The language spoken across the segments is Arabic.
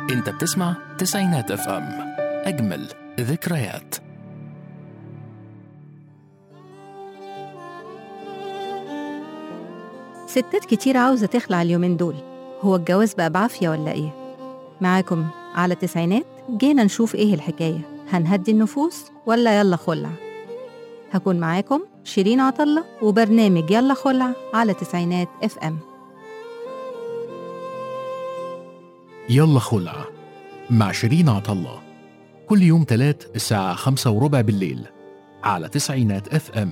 انت بتسمع تسعينات اف ام، اجمل ذكريات. ستات كتير عاوزة تخلع اليومين دول. هو الجواز بقى بعافية ولا إيه؟ معاكم على تسعينات جينا نشوف إيه الحكاية، هنهدي النفوس ولا يلا خلع؟ هكون معاكم شيرين عطلة وبرنامج يلا خلع على تسعينات اف ام. يلا خلع مع شيرين عطلة، كل يوم تلات الساعة 5:15 بالليل على تسعينات اف ام.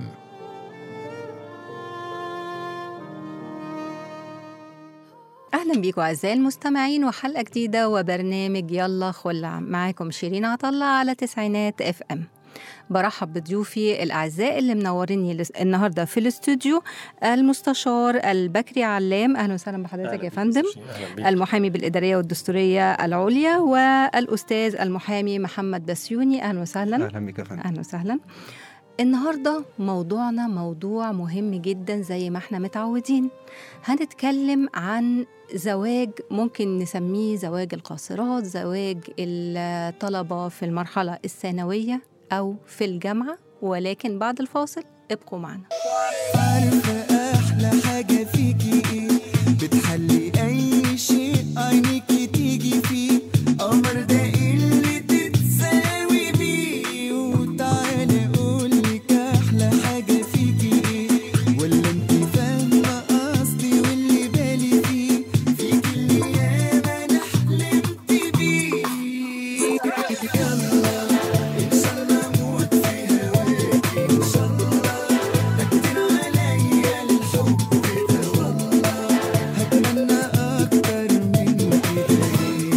أهلا بيكم أعزائي المستمعين وحلقة جديدة وبرنامج يلا خلع. معاكم شيرين عطلة على تسعينات اف ام. برحب بضيوفي الأعزاء اللي منوريني النهاردة في الاستوديو، المستشار البكري علام، أهلا وسهلا بحضرتك يا فندم. المحامي بالإدارية والدستورية العليا، والأستاذ المحامي محمد بسيوني، أهلا وسهلا. أهلا بك يا فندم. أهلا وسهلا. النهاردة موضوعنا موضوع مهم جدا زي ما احنا متعودين. هنتكلم عن زواج ممكن نسميه زواج القاصرات، زواج الطلبة في المرحلة الثانوية أو في الجامعة، ولكن بعد الفاصل ابقوا معنا. عارفة أحلى حاجة فيكي إيه؟ بتحلي أي شيء عينيكي تيجي فيه، قمر ده اللي تتساوي بيه. وتعالي أقولك أحلى حاجة فيكي إيه، ولا أنت فاهمة قصدي واللي بالي فيه، فيكي اللي ياما أنا حلمت بيه. يلا إن شاء الله أموت في هواكي، إن شاء الله ده كتير عليا الحب ده، والله هتمنى أكتر من كده.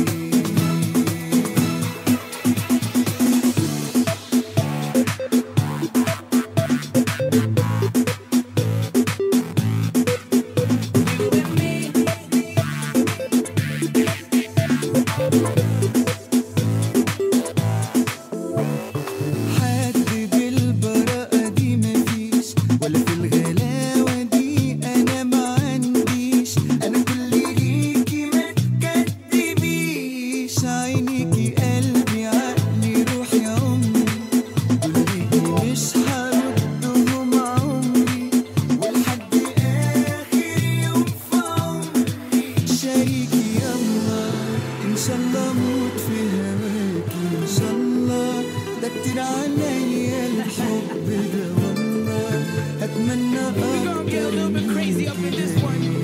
حد بالبراءة دي مفيش، ولا في الغلاوة دي أنا ما عنديش. أنا كل ليكي ما تكدبيش، عينيكي قلبي عقلي روحي عمري، دول ليكي مش هردهم عمري، ولحد آخر يوم في عمري. شاريكي يلا إن شاء الله أموت في هواكي، إن شاء الله ده كتير عليا الحب ده، والله هتمنى أكتر من كده.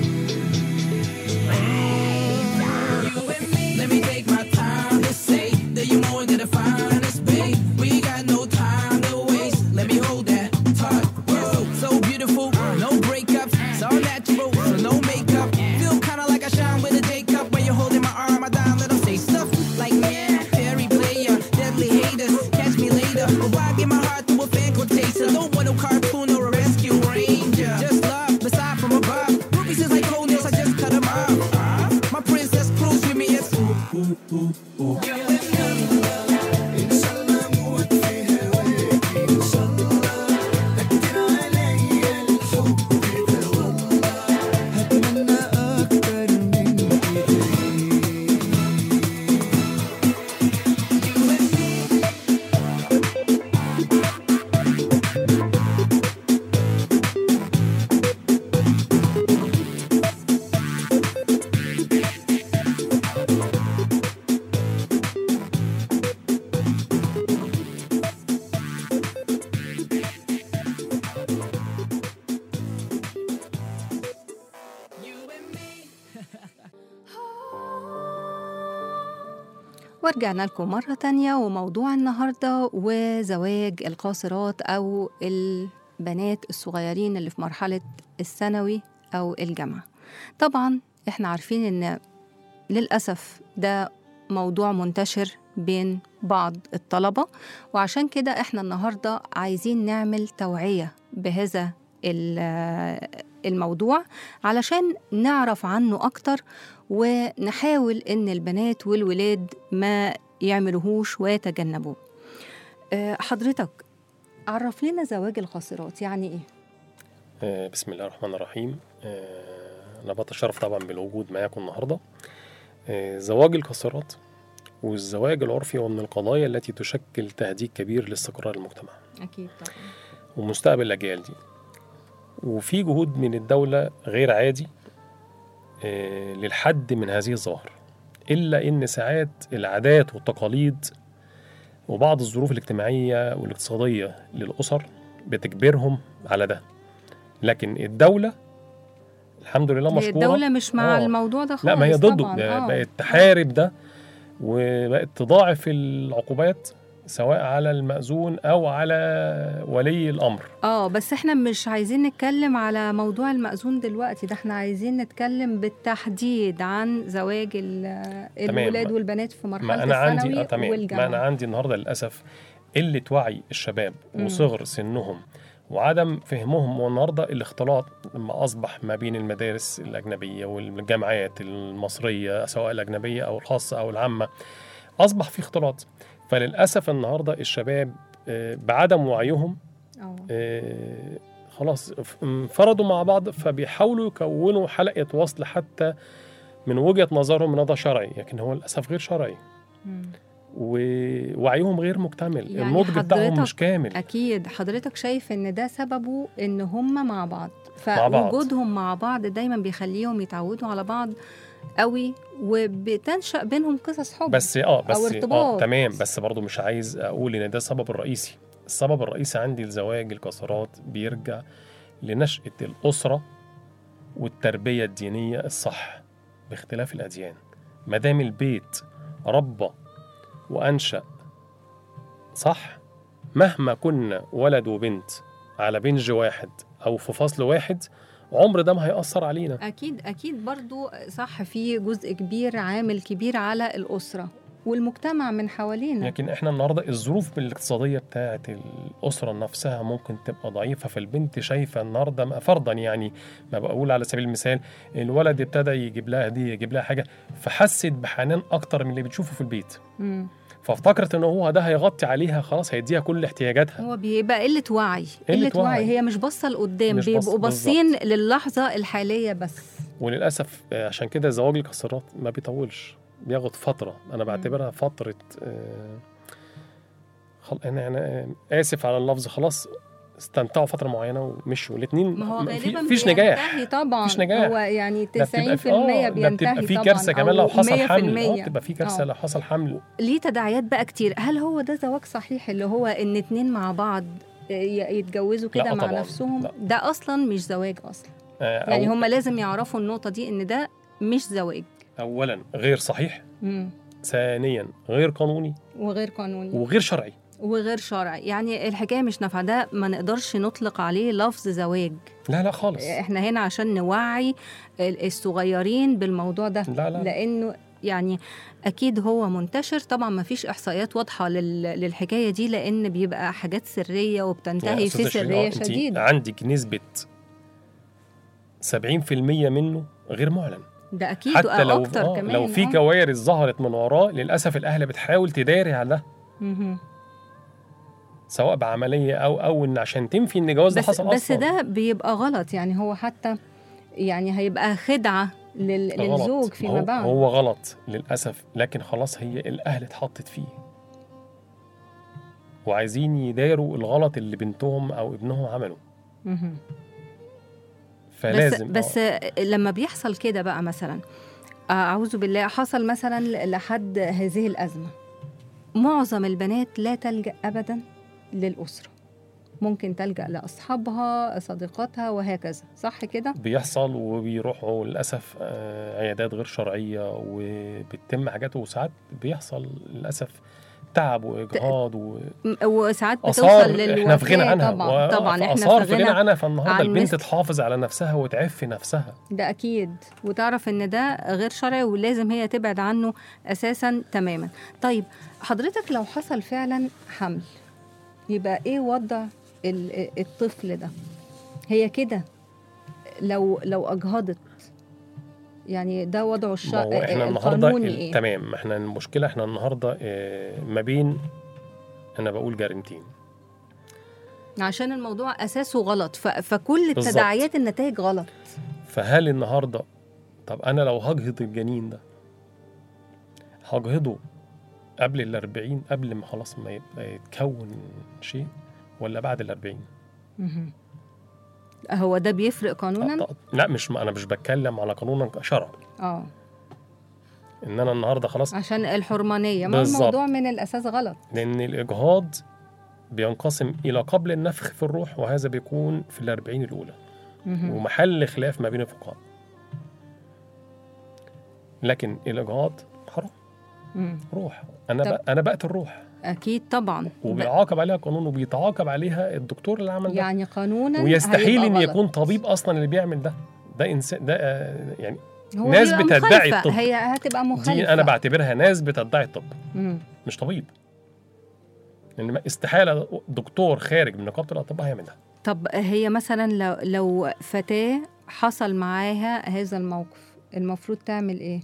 Let me take my time to say that you're more than the finest, babe. We got no time to waste. Let me hold that tight. Whoa, so beautiful, no breakups, it's all natural, so no makeup. Feel kinda like I shine with a J cup when you're holding my arm. I down, let 'em say stuff like man, Perry player, deadly haters, catch me later. But why give my heart to a fan called Chaser? Don't want no cartoon or a rescue ranger. Just love, beside from above. Ruby says like cold nails, I just cut 'em off. My princess cruise with me, it's ooh, ooh, ooh, ooh. إن شاء الله أموت في هواكي، إن شاء الله ده كتير عليا الحب ده، والله هتمنى أكتر من كده. ورجعنا لكم مرة تانية، وموضوع النهاردة وزواج القاصرات أو البنات الصغيرين اللي في مرحلة الثانوي أو الجامعة. طبعا احنا عارفين ان للأسف ده موضوع منتشر بين بعض الطلبة، وعشان كده احنا النهاردة عايزين نعمل توعية بهذا الموضوع علشان نعرف عنه أكتر، ونحاول إن البنات والولاد ما يعملوهوش ويتجنبوه. حضرتك عرف لنا زواج القاصرات يعني إيه؟ بسم الله الرحمن الرحيم. أنا بتشرف طبعا بالوجود معاكم النهاردة. زواج القاصرات والزواج العرفي هو من القضايا التي تشكل تهديد كبير لاستقرار المجتمع اكيد طبعا. ومستقبل الأجيال دي. وفي جهود من الدولة غير عادي للحد من هذه الظواهر، إلا إن ساعات العادات والتقاليد وبعض الظروف الاجتماعية والاقتصادية للأسر بتجبرهم على ده. لكن الدولة الحمد لله هي مشكورة، الدولة مش مع الموضوع ده خالص. لا ما هي ضده، طبعاً. بقت تحارب ده وبقت تضاعف العقوبات سواء على المأذون أو على ولي الأمر. بس احنا مش عايزين نتكلم على موضوع المأذون دلوقتي، ده احنا عايزين نتكلم بالتحديد عن زواج الولاد والبنات في مرحلة الثانوي والجامعة. ما أنا عندي النهاردة للأسف قلة وعي الشباب وصغر سنهم وعدم فهمهم. والنهارده الاختلاط لما أصبح ما بين المدارس الأجنبية والجامعات المصرية سواء الأجنبية أو الخاصة أو العامة أصبح في اختلاط. فللأسف النهاردة الشباب بعدم وعيهم خلاص انفردوا مع بعض، فبيحاولوا يكونوا حلقة وصل حتى من وجهة نظرهم ان ده شرعي، لكن هو للأسف غير شرعي. ووعيهم غير مكتمل، يعني النضج بتاعهم مش كامل. أكيد حضرتك شايف ان ده سببه ان هم مع بعض، فوجودهم مع بعض دايما بيخليهم يتعودوا على بعض قوي، وبتنشأ بينهم قصص حب بس أو ارتباط. تمام، بس برضو مش عايز أقول إن ده السبب الرئيسي. السبب الرئيسي عندي لزواج القاصرات بيرجع لنشأة الأسرة والتربية الدينية الصح باختلاف الأديان. مدام البيت ربى وأنشأ صح، مهما كنا ولد وبنت على بنج واحد أو في فصل واحد، عمر ده ما هيأثر علينا. أكيد برضو صح، في جزء كبير عامل كبير على الأسرة والمجتمع من حوالينا. لكن احنا النهاردة الظروف الاقتصادية بتاعة الأسرة نفسها ممكن تبقى ضعيفة، فالبنت شايفة النهاردة فرضا، يعني ما بقول على سبيل المثال الولد ابتدى يجيب لها هدية يجيب لها حاجة، فحست بحنان أكتر من اللي بتشوفه في البيت. فافتكرت ان هو ده هيغطي عليها، خلاص هيديها كل احتياجاتها. هو بيبقى قلة وعي. هي مش باصة لقدام، بيبقوا باصين للحظة الحالية بس. وللأسف عشان كده زواج القاصرات ما بيطولش، بياخد فترة. أنا بعتبرها فترة أنا آسف على اللفظ، خلاص استمتعوا فترة معينة ومشوا الاثنين. ما هو غالبا مفيش نجاح طبعا. مفيش نجاح. هو يعني 90% بينتهي طبعا. في كارثة كمان لو حصل حمل. بتبقى في كارثة لو حصل حمل. ليه تداعيات بقى كتير. هل هو ده زواج صحيح اللي هو ان اتنين مع بعض يتجوزوا كده مع نفسهم؟ لا. ده أصلا مش زواج أصلا. يعني هم لازم يعرفوا النقطة دي، ان ده مش زواج. أولا غير صحيح، ثانيا غير قانوني وغير شرعي. يعني الحكاية مش نافعة. ده ما نقدرش نطلق عليه لفظ زواج. لا خالص. احنا هنا عشان نوعي الصغيرين بالموضوع ده. لا. لأنه يعني أكيد هو منتشر طبعا، ما فيش إحصائيات واضحة للحكاية دي، لأن بيبقى حاجات سرية وبتنتهي في سرية شديدة. عندك نسبة 70% منه غير معلن. ده أكيد، حتى لو أكتر كمان. لو في كوارث ظهرت من وراه، للأسف الأهل بتحاول تداري على ده، سواء بعملية أو إن عشان تنفي إن الجواز ده حصل أصلا. بس ده بيبقى غلط، يعني هو حتى يعني هيبقى خدعة للزوج فيما بعد. هو غلط للأسف، لكن خلاص هي الأهل اتحطت فيه وعايزين يداروا الغلط اللي بنتهم أو ابنهم عمله. فلازم بس لما بيحصل كده بقى مثلا، أعوذ بالله، حصل مثلا لحد هذه الأزمة، معظم البنات لا تلجأ أبدا للأسرة، ممكن تلجأ لأصحابها صديقاتها وهكذا، صح كده؟ بيحصل، وبيروحوا للأسف عيادات غير شرعية وبتتم حاجات، وساعات بيحصل للأسف تعب وإجهاض وساعات بتوصل للوفاة. احنا في غنى عنها طبعا احنا في غنى عنها. فالنهارده البنت تحافظ على نفسها وتعف نفسها، ده أكيد، وتعرف إن ده غير شرعي ولازم هي تبعد عنه أساسا تماما. طيب حضرتك لو حصل فعلا حمل، يبقى إيه وضع الطفل ده؟ هي كده لو أجهضت، يعني ده وضعه القانوني إيه؟ تمام. احنا المشكلة احنا النهاردة ما بين، أنا بقول جريمتين، عشان الموضوع أساسه غلط، فكل التداعيات النتائج غلط. فهل النهاردة طب أنا لو هجهض الجنين ده هجهضه قبل ال40 قبل ما خلاص ما يبقى يتكون شيء، ولا بعد ال40؟ هو ده بيفرق قانونا؟ لا مش، انا مش بتكلم على قانونا شرعي. ان انا النهارده خلاص عشان الحرمانيه، ما الموضوع من الاساس غلط. لان الاجهاض بينقسم الى قبل النفخ في الروح، وهذا بيكون في ال40 الاولى، ومحل خلاف ما بين الفقهاء. لكن الاجهاض حرام. روح، انا بقتل الروح. اكيد طبعا، وبيعاقب عليها قانون، وبيتعاقب عليها الدكتور اللي عمل ده، يعني قانونا. ويستحيل ان يكون طبيب اصلا اللي بيعمل ده انسان، ده يعني ناس بتدعي الطب. هي هتبقى مخالفه. دي انا بعتبرها ناس بتدعي الطب، مش طبيب. يعني استحاله دكتور خارج من نقابه الاطباء هيعمل ده. طب هي مثلا لو فتاه حصل معاها هذا الموقف، المفروض تعمل ايه؟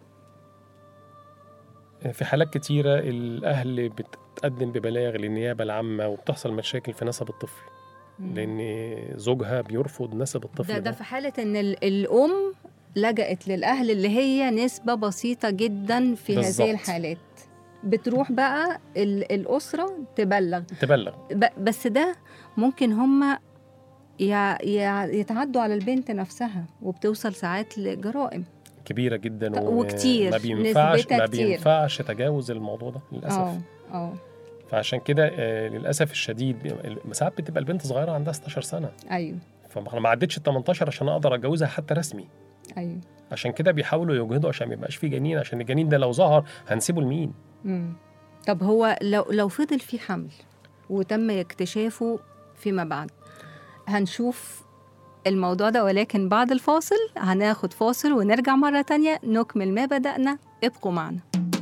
في حالات كتيرة الأهل بتقدم ببلاغ للنيابة العامة، وبتحصل مشاكل في نسب الطفل، لأن زوجها بيرفض نسب الطفل. ده في حالة إن الأم لجأت للأهل، اللي هي نسبة بسيطة جدا في بالزبط. هذه الحالات بتروح بقى الأسرة تبلغ. بس ده ممكن هم يتعدوا على البنت نفسها، وبتوصل ساعات لجرائم كبيرة جدا وكتير. ما بينفعش تجاوز الموضوع ده للأسف. فعشان كده للأسف الشديد ساعات بتبقى البنت صغيرة عندها 16 سنة. أيوه. فما عدتش 18 عشان أقدر أتجوزها حتى رسمي. أيوه. عشان كده بيحاولوا يجهدوا عشان ما يبقاش فيه جنين، عشان الجنين ده لو ظهر هنسيبه لمين؟ طب هو لو فضل فيه حمل وتم اكتشافه فيما بعد، هنشوف الموضوع ده، ولكن بعد الفاصل هناخد فاصل ونرجع مرة تانية نكمل ما بدأنا. ابقوا معنا.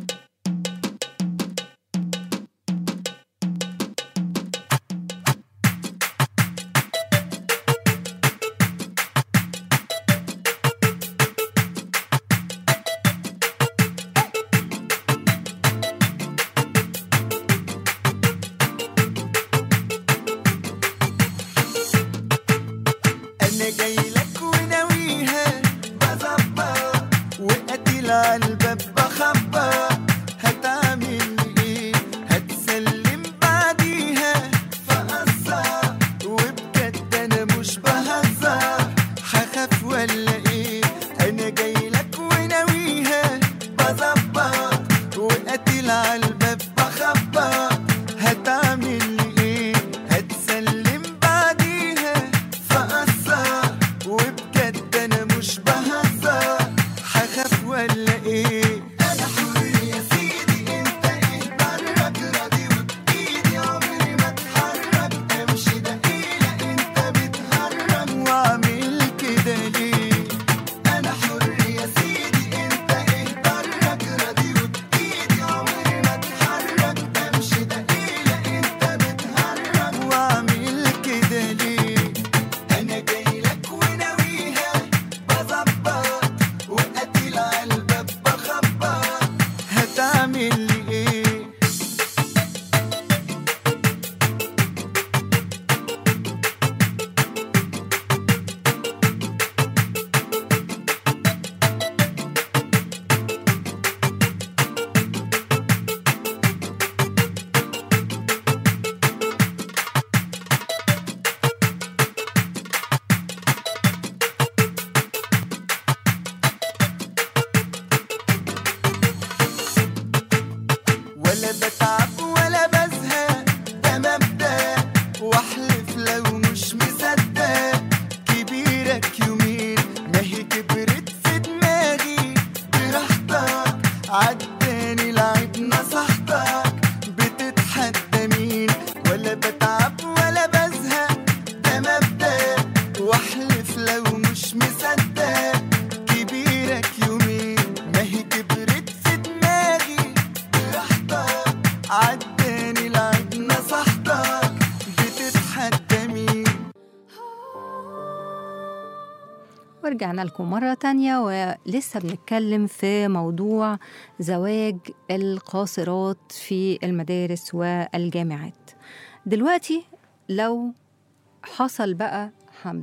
ورجعنا لكم مرة تانية، ولسه بنتكلم في موضوع زواج القاصرات في المدارس والجامعات. دلوقتي لو حصل بقى حمل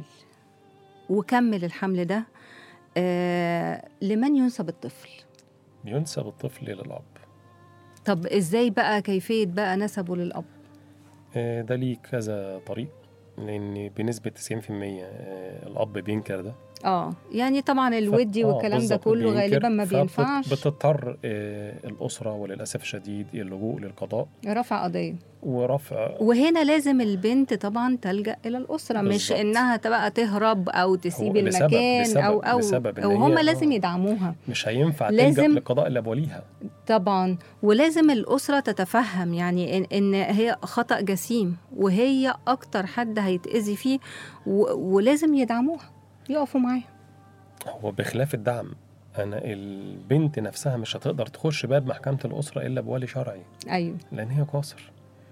وكمل الحمل ده، لمن ينسب الطفل؟ ينسب الطفل للأب. طب ازاي بقى كيفية بقى نسبه للأب؟ ده ليه كذا طريق، لأن بنسبة 90% الأب بينكر ده. يعني طبعا الودي والكلام ده بالظبط، كله بينكر. غالبا ما بينفعش. بتضطر الأسرة وللأسف الشديد اللجوء للقضاء، رفع قضية ورفع. وهنا لازم البنت طبعا تلجأ إلى الأسرة، مش بالظبط. إنها تبقى تهرب أو تسيب هو المكان لسبب إن أو هم هي لازم يدعموها. مش هينفع لازم تلجأ للقضاء إلا بوليها. طبعا، ولازم الأسرة تتفهم يعني إن هي خطأ جسيم وهي أكتر حد هيتأذي فيه، ولازم يدعموها، يقفوا معاها. هو بخلاف الدعم، أنا البنت نفسها مش هتقدر تخش باب محكمة الأسرة إلا بولي شرعي. أيوه، لأن هي قاصر،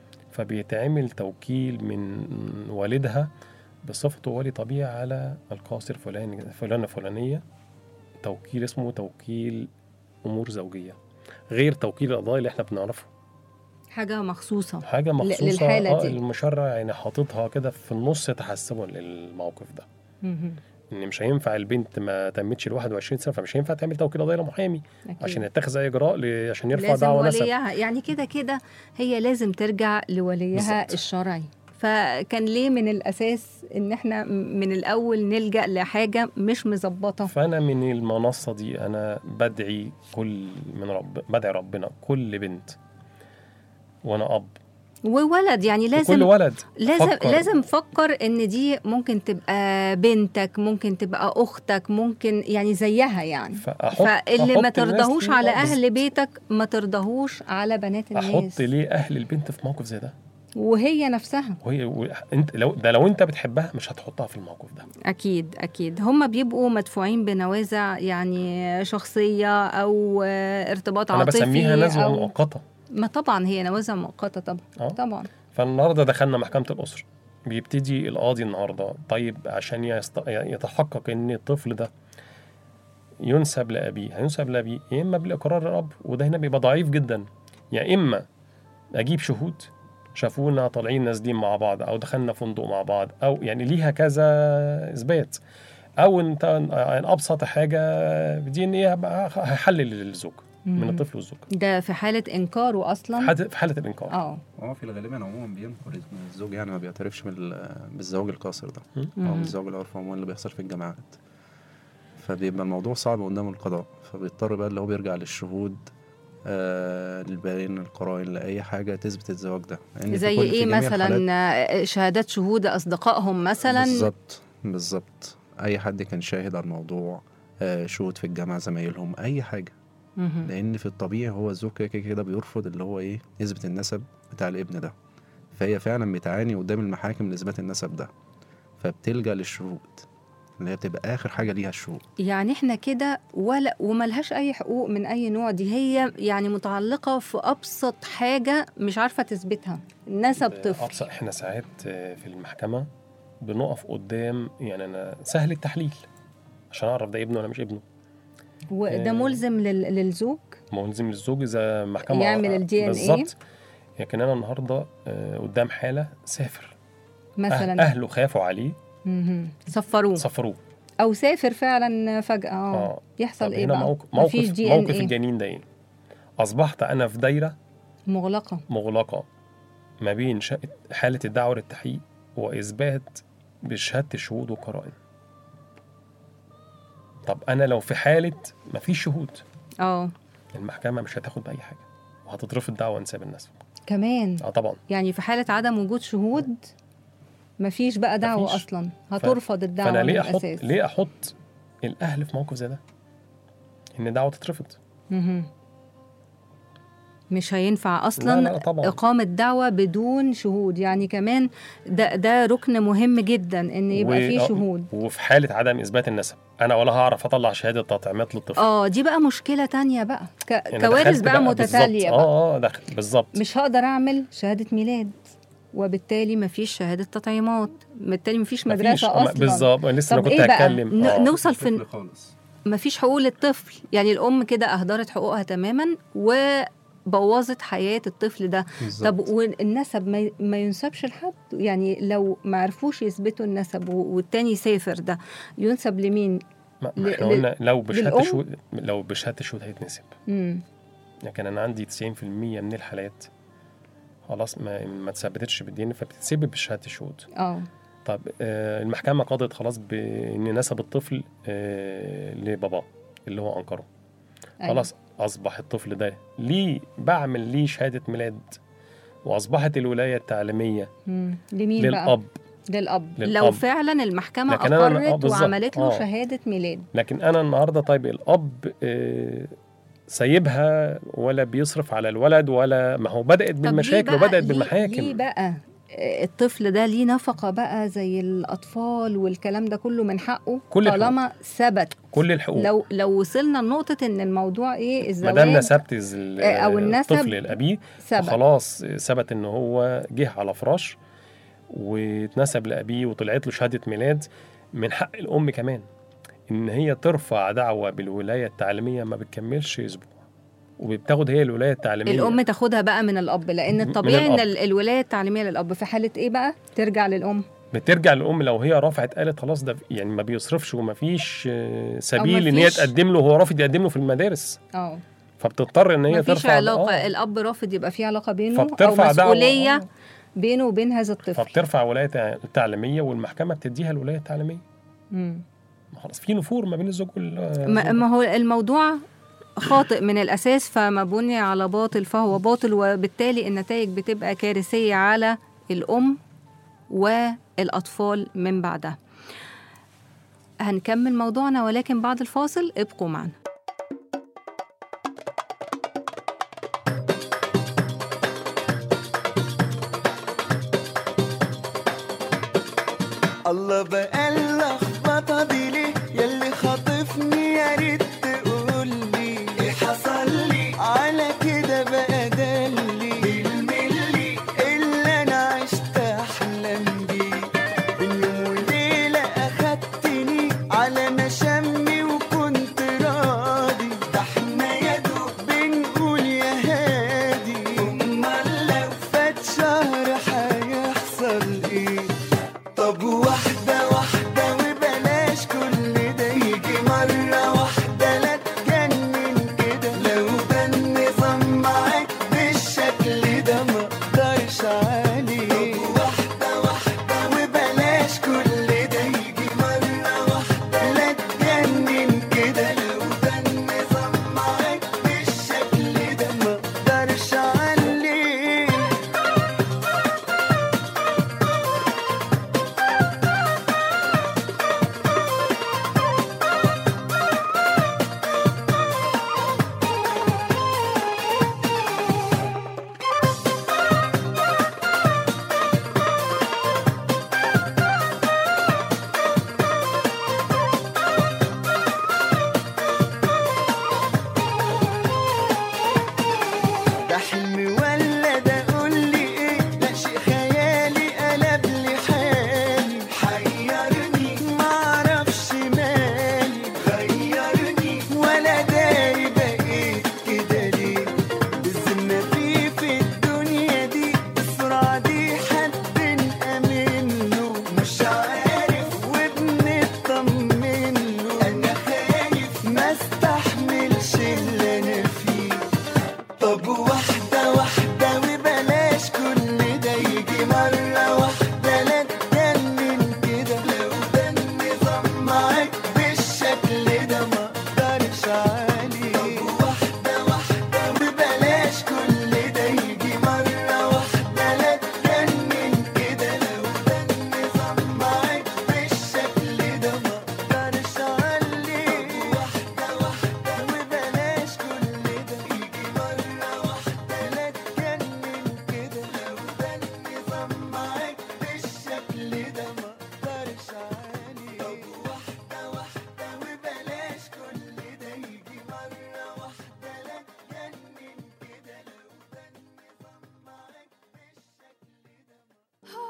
فبيتعمل توكيل من والدها بصفته ولي طبيعي على القاصر فلانة فلانية، توكيل اسمه توكيل أمور زوجية، غير توكيل القضاء اللي احنا بنعرفه. حاجة مخصوصة للحالة دي. المشرع يعني حاططها كده في النص تحسبا للموقف ده. ان مش هينفع البنت ما تمتش ال 21 سنه، فمش هينفع تعمل توكيل قضائي لمحامي عشان يتخذ اي اجراء عشان يرفع دعوى نسب. وليها يعني كده هي لازم ترجع لوليها بالزبط. الشرعي. فكان ليه من الاساس ان احنا من الاول نلجأ لحاجه مش مظبطه. فانا من المنصه دي انا بدعي بدعي ربنا كل بنت وانا اب وولد، يعني لازم كل ولد لازم فكر ان دي ممكن تبقى بنتك، ممكن تبقى اختك، ممكن يعني زيها يعني. فاللي ما ترضاهوش على اهل بيتك ما ترضاهوش على بنات الناس. احط ليه اهل البنت في موقف زي ده وهي نفسها انت لو انت بتحبها مش هتحطها في الموقف ده. اكيد هم بيبقوا مدفوعين بنوازع يعني شخصيه او ارتباط عاطفي. انا بسميها نزوه مؤقته. ما طبعا هي نوازع مؤقته طبعا. فالنهارده دخلنا محكمه الاسره، بيبتدي القاضي النهارده طيب عشان يتحقق ان الطفل ده ينسب لابيه، هينسب لابيه يا اما بالاقرار الاب، وده هنا بيبقى ضعيف جدا، يا اما اجيب شهود شافونا طالعين نازلين مع بعض او دخلنا فندق مع بعض، او يعني ليها كذا اثبات، او انت ابسط حاجه دي ان هيحلل الزوج من الطفل والزوج. ده في حاله انكاره اصلا، في حاله الانكار. في الغالب عموما بينكر الزوج، يعني ما بيعترفش بالزواج القاصر ده او بالزواج العرفي عموما اللي بيحصل في الجامعات. فبيبقى الموضوع صعب قدام القضاء، فبيضطر بقى اللي هو بيرجع للشهود، للبيان، القرائن، لأي حاجة تثبت الزواج ده. يعني زي ايه مثلا؟ شهادات شهود اصدقائهم مثلا. بالظبط اي حد كان شاهد على الموضوع، شهود في الجامعة زمايلهم، اي حاجة. لان في الطبيعي هو الزوج كده بيرفض اللي هو يثبت النسب بتاع الابن ده، فهي فعلا بتعاني قدام المحاكم لاثبات النسب ده، فبتلجأ للشهود اللي هي بتبقى اخر حاجه ليها الشهود. يعني احنا كده وملهاش اي حقوق من اي نوع، دي هي يعني متعلقه في ابسط حاجه مش عارفه تثبتها، نسب طفل. ابسط احنا ساعات في المحكمه بنقف قدام، يعني انا سهل التحليل عشان اعرف ده ابنه ولا مش ابنه. وده ملزم للزوج، ملزم للزوج اذا المحكمه يعمل الدي ان ايه بالظبط. لكن انا النهارده قدام حاله سافر مثلا، اهله خافوا عليه، صفروه او سافر فعلا فجاه. يحصل ايه بقى؟ موقف الجنين ده ايه؟ اصبحت انا في دايره مغلقه ما بين حاله الدعوه للتحقيق واثبات بشهاده الشهود والقرائن. طب انا لو في حاله ما فيش شهود، المحكمه مش هتاخد باي حاجه وهتترفض دعوه انساب النسب كمان. طبعا، يعني في حاله عدم وجود شهود مفيش بقى دعوة مفيش. أصلا هترفض الدعوة. فأنا ليه أحط الأهل في موقف زي ده إن دعوة تترفض؟ مش هينفع أصلا. لا إقامة دعوة بدون شهود، يعني كمان ده ركن مهم جدا إن يبقى فيه شهود. وفي حالة عدم إثبات النسب أنا ولا هعرف أطلع شهادة تطعيمات للطفل. دي بقى مشكلة تانية بقى، كوارث بقى متتالية بقى. بالظبط. مش هقدر أعمل شهادة ميلاد، وبالتالي مفيش شهادة تطعيمات، بالتالي مفيش مدرسة أصلا. بالظبط، لسه أنا كنت هتكلم. نوصل في مفيش حقوق للطفل، يعني الأم كده أهدرت حقوقها تماما وبوظت حياة الطفل ده. طب والنسب ما ينسبش لحد، يعني لو ما عرفوش يثبتوا النسب والتاني سافر ده ينسب لمين؟ احنا قلنا لو بشهادة الشهود هيتنسب. لكن أنا عندي 90% من الحالات خلاص ما تثبتتش بالدي ان فبتتسبب بشهادة الشهود. طب المحكمة قضت خلاص بإن نسب الطفل لباباه اللي هو أنكره. خلاص أصبح الطفل ده بعمل ليه شهادة ميلاد، وأصبحت الولاية التعليمية لمين للأب بقى؟ للأب لو فعلا المحكمة أقرت وعملت له شهادة ميلاد. لكن أنا النهاردة طيب الأب سيبها ولا بيصرف على الولد، ولا ما هو بدأت بالمشاكل وبدأت بالمحاكم. ليه بقى الطفل ده ليه نفقة بقى زي الأطفال والكلام ده كله من حقه طالما ثبت كل الحقوق؟ لو وصلنا لنقطة إن الموضوع الزواج مدام نسبت أو النسب الطفل لأبيه خلاص ثبت إن هو جه على فراش واتنسب لأبيه وطلعت له شهادة ميلاد، من حق الأم كمان إن هي ترفع دعوة بالولاية التعليمية ما بتكملش أسبوع، وبتاخد هي الولاية التعليمية. الأم تاخدها بقى من الأب، لأن الطبيعي إن الولاية التعليمية للأب. في حالة إيه بقى ترجع للأم؟ بترجع للأم لو هي رفعت قالت خلاص ده يعني ما بيصرفش وما فيش سبيل إن هي تقدم له، هو رافض يقدم له في المدارس. فبتضطر إن هي ترفع علاقة. الأب رافض يبقى في علاقة بينه أو مسؤولية بينه وبين هذا الطفل، فبترفع ولاية التعليمية والمحكمة بتديها الولاية التعليمية. خلاص في نفور ما بين الزوج ما هو الموضوع خاطئ من الأساس، فما بني على باطل فهو باطل، وبالتالي النتائج بتبقى كارثية على الأم والأطفال من بعدها. هنكمل موضوعنا ولكن بعد الفاصل، ابقوا معنا. الله بقى اللخبطة دي ليه ياللي خاطفني، يا ريت تقولي ايه حصل لي على كده بقى دلي بالملي اللي انا عشت احلم بيه. بين يوم وليلة اخدتني على مشامي وكنت راضي، ده احنا يا دوب بنقول يا هادي، امال لو فات شهر هيحصل ايه؟ طب واحدة واحدة وبلاش كل ده يجي مرة واحدة، لا تجنن كده، لو ده النظام معاك بالشكل ده مقدرش عليه. طب واحدة واحدة وبلاش كل ده يجي مرة واحدة، لا تجنن كده، لو ده النظام معاك بالشكل ده مقدرش عليه. ده حلم ولا ده قولي ايه؟ لا شيء خيالي قلب لي حالي، حيرني معرفش مالي، غيرني ولا داري بقيت كده ليه. بالذمة في الدنيا دي السرعة دي حد نأمن له، مش عارف وبنطمن له، أنا خايف ما استحملش اللي أنا فيه. طب واحدة واحدة وبلاش كل ده يجي مرة واحدة، لا تجنن كده، لو ده النظام معاك بالشكل ده مقدرش عليه. طب واحدة واحدة وبلاش كل ده يجي مرة واحدة، لا تجنن كده، لو ده النظام معاك بالشكل ده مقدرش عليه. واحدة واحدة وبلاش كل ده يجي مرة واحدة، لا تجنن كده، لو ده النظام معاك بالشكل ده مقدرش عليه. طب واحدة واحدة وبلاش كل ده يجي مرة واحدة، لا تجنن كده، لو ده النظام معاك بالشكل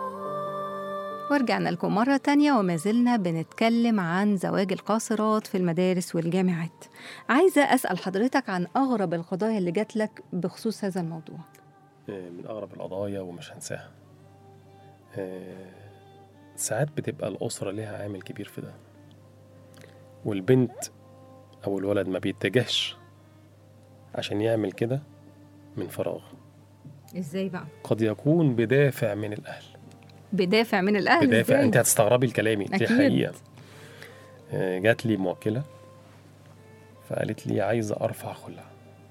ده. ورجعنا لكم مرة تانية وما زلنا بنتكلم عن زواج القاصرات في المدارس والجامعات. عايزة أسأل حضرتك عن أغرب القضايا اللي جات لك بخصوص هذا الموضوع. من أغرب القضايا ومش هنساها، ساعات بتبقى الأسرة لها عامل كبير في ده، والبنت أو الولد ما بيتجهش عشان يعمل كده من فراغ. ازاي بقى؟ قد يكون بدافع من الأهل. بدافع من الأهل؟ بدافع. إزاي؟ أنت هتستغربي الكلامي، دي أكيد. حقيقة. جات لي موكلة فقالت لي عايزة أرفع خلع.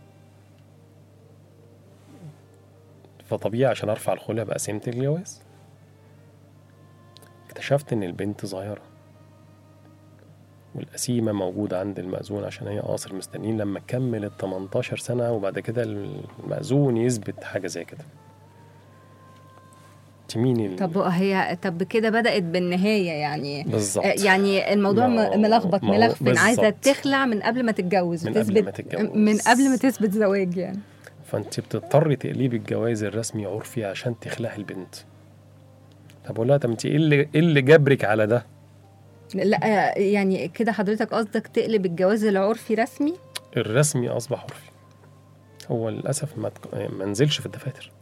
فطبيعي عشان أرفع الخلع بقى قسمت الجواز. اكتشفت إن البنت صغيرة والقسيمة موجودة عند المأذون عشان هي قاصر، مستنيين لما كملت 18 سنة وبعد كده المأذون يثبت حاجة زي كده. مين طب كده بدأت بالنهاية يعني. بالظبط. يعني الموضوع ملخبط ملخبط، عايزة تخلع من قبل ما تتجوز، من قبل ما تثبت زواج يعني. فانت بتضطري تقلبي الجواز الرسمي عرفي عشان تخلعي البنت. طب اقول لها طب انت ايه اللي جبرك على ده؟ لا يعني كده حضرتك قصدك تقلب الجواز العرفي رسمي؟ الرسمي اصبح عرفي. هو للاسف ما نزلش في الدفاتر.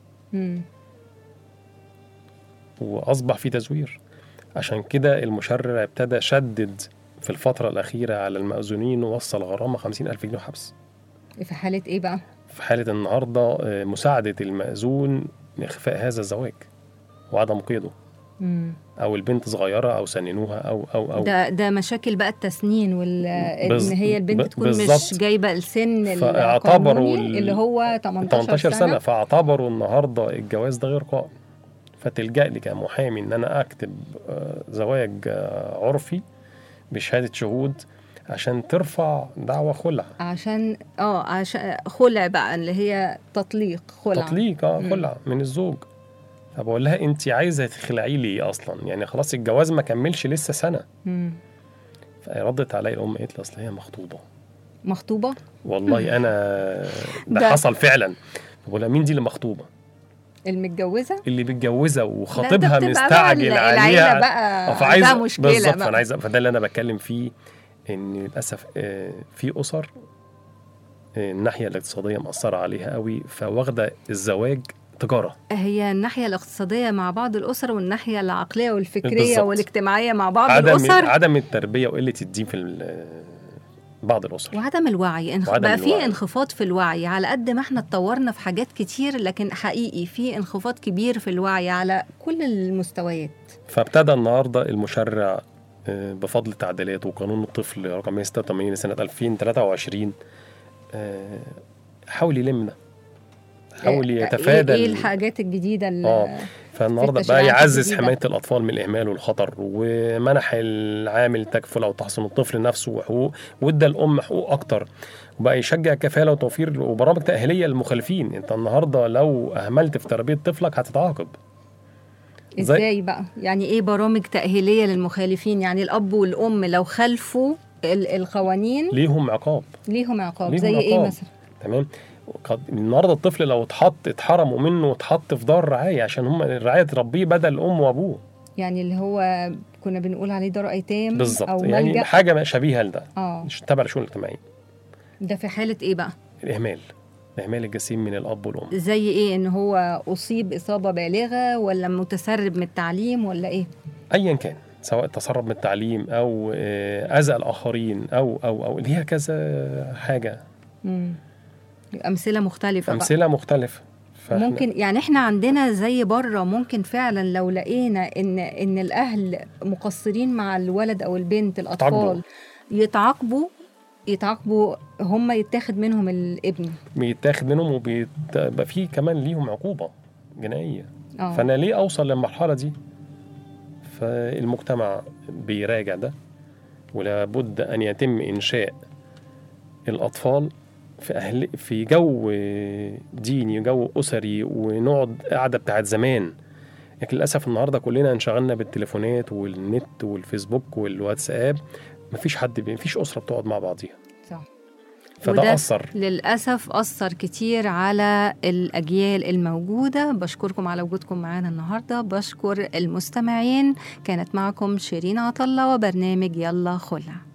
واصبح في تزوير. عشان كده المشرع ابتدى شدد في الفترة الأخيرة على المأذونين ووصل غرامة 50,000 جنيه حبس. في حالة إيه بقى؟ في حالة النهاردة مساعدة المأذون لإخفاء هذا الزواج وعدم قيده. أو البنت صغيرة أو سننوها أو ده مشاكل بقى التسنين إن هي البنت تكون مش جايبة السن القانوني اللي هو 18 سنة. فاعتبروا النهاردة الجواز ده غير قائم. فتلجأ لي كمحامي إن أنا أكتب زواج عرفي بشهادة شهود عشان ترفع دعوة خلع. عشان خلع بقى اللي هي تطليق خلع من الزوج. طب أقول لها أنت عايزة تخلعي لي أصلا؟ يعني خلاص الجواز ما كملش لسه سنة. فردت علي الأم قالت لي أصل هي مخطوبة. والله أنا ده حصل فعلا. بقول لها مين دي اللي مخطوبة؟ اللي متجوزة وخطيبها مستعجل عليها بقى. فعايز مشكلة بالظبط. فده اللي أنا بتكلم فيه، إن للأسف في أسر الناحية الاقتصادية مأثرة عليها قوي، فواخدة الزواج تجارة. هي الناحية الاقتصادية مع بعض الأسر والناحية العقلية والفكرية بالزبط. والاجتماعية مع بعض الأسر. عدم التربية وقلة الدين في بعض الأسر، وعدم الوعي. بقى في انخفاض في الوعي. على قد ما احنا اتطورنا في حاجات كتير، لكن حقيقي في انخفاض كبير في الوعي على كل المستويات. فابتدى النهاردة المشرع بفضل تعديلات وقانون الطفل رقم 186 لسنة 2023 حاول يلمنا، حاول يتفادى ايه الحاجات الجديدة اللي فالنهارده بقى يعزز حماية الأطفال من الإهمال والخطر، ومنح العامل تكفل أو تحصن الطفل نفسه وحقوق، وادى الأم حقوق أكتر، وبقى يشجع كفالة وتوفير وبرامج تأهيلية للمخالفين. أنت النهارده لو أهملت في تربية طفلك هتتعاقب. إزاي بقى؟ يعني إيه برامج تأهيلية للمخالفين؟ يعني الأب والأم لو خالفوا القوانين ليهم عقاب. زي إيه مثلا؟ تمام. النهارده الطفل لو اتحرموا منه واتحط في دار رعاية عشان هم الرعاية تربيه بدل الأم وأبوه. يعني اللي هو كنا بنقول عليه دار أيتام بالظبط، أو يعني ملجأ. حاجة شبيهة لده تبع الشؤون الاجتماعية. ده في حالة إيه بقى؟ الإهمال الجسيم من الأب والأم. زي إيه؟ إن هو أصيب إصابة بالغة ولا متسرب من التعليم ولا إيه؟ أيا كان، سواء تسرب من التعليم أو أذى الآخرين أو اللي هي كذا حاجة. أمثلة مختلفة. ممكن يعني إحنا عندنا زي بره، ممكن فعلا لو لقينا إن الأهل مقصرين مع الولد أو البنت الأطفال يتعاقبوا هم، يتاخد منهم الابن، بيتاخد منهم وبيبقى فيه كمان ليهم عقوبة جنائية. فأنا ليه أوصل للمرحلة دي؟ فالمجتمع بيراجع ولابد أن يتم إنشاء الأطفال في جو ديني، جو أسري، ونقعد قاعدة بتاعت زمان. لكن للأسف النهاردة كلنا انشغلنا بالتليفونات والنت والفيسبوك والواتساب، مفيش أسرة بتقعد مع بعضيها. صح. فده للأسف أثر كتير على الأجيال الموجودة. بشكركم على وجودكم معانا النهاردة، بشكر المستمعين. كانت معكم شيرين عطلة وبرنامج يلا خلع.